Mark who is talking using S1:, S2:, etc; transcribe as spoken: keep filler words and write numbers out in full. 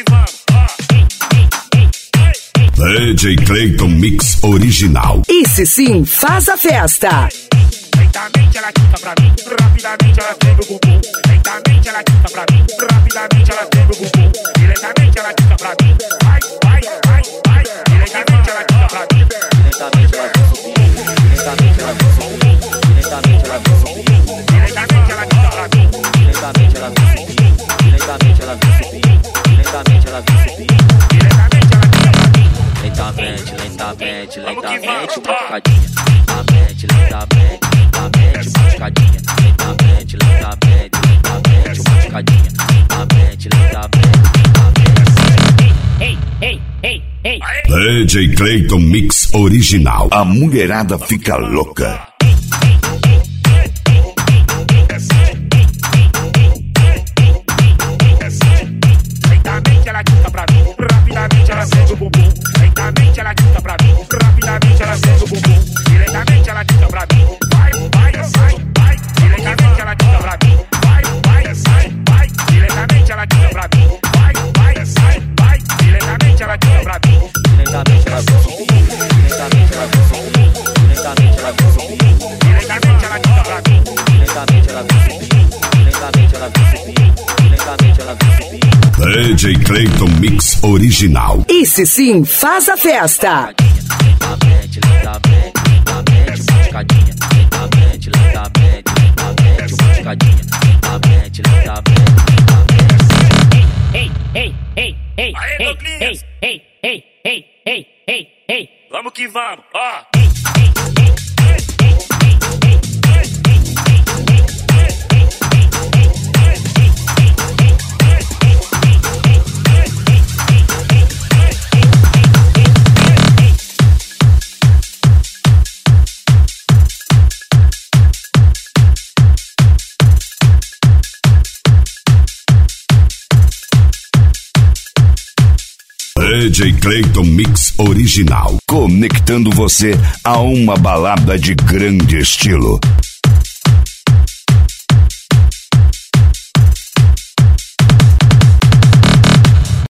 S1: que vamos, ó.
S2: D J Clayton Mix Original.
S3: Esse sim faz a festa.
S1: Lentamente ela quica pra mim, rapidamente ela treme o bumbum. Lentamente ela quica pra mim, rapidamente ela treme o bumbum. E lentamente ela quica pra mim, vai, vai, vai, vai. E lentamente ela quica pra mim.
S4: Lentamente ela vem subindo, lentamente ela vem subindo, lentamente ela vem subindo.
S1: E lentamente ela quica pra mim.
S4: Lentamente ela vem subindo, lentamente ela vem subindo, lentamente ela vem subindo.
S1: E lentamente ela quica pra mim.
S4: Lentamente, lentamente, lentamente, uma picadinha. Lentamente, lentamente, lentamente, uma picadinha. Lentamente, lentamente, lentamente, uma picadinha. Lentamente, lentamente, lentamente.
S1: Ei, ei, ei, ei.
S2: D J Clayton Mix Original. A mulherada fica louca.
S1: Lentamente ela quica pra mim, rapidamente ela sente o bumbum. Lentamente ela quica pra mim, rapidamente ela sente o bumbum. E lentamente ela quica pra mim, vai, vai, sai, vai. E lentamente ela quica pra mim, vai, vai, sai, vai. E lentamente ela quica pra mim, vai, vai, sai, vai. E lentamente ela quica pra mim.
S4: Lentamente ela vem subindo, lentamente ela vem subindo, lentamente ela vem subindo.
S1: E lentamente ela quica pra mim.
S4: Lentamente ela vem subindo, lentamente ela vem subindo, lentamente ela vem subindo.
S2: D J Clayton Mix Original.
S3: Esse sim faz a festa.
S4: Lentamente, lentamente, lentamente, uma picadinha. Lentamente, lentamente, lentamente, uma picadinha. Lentamente, lentamente, lentamente.
S1: Ei, ei, ei, ei, ei, ei, ei, ei, ei, ei, ei, ei. Vamos que vamos, ó.
S2: D J Clayton Mix Original. Conectando você a uma balada de grande estilo.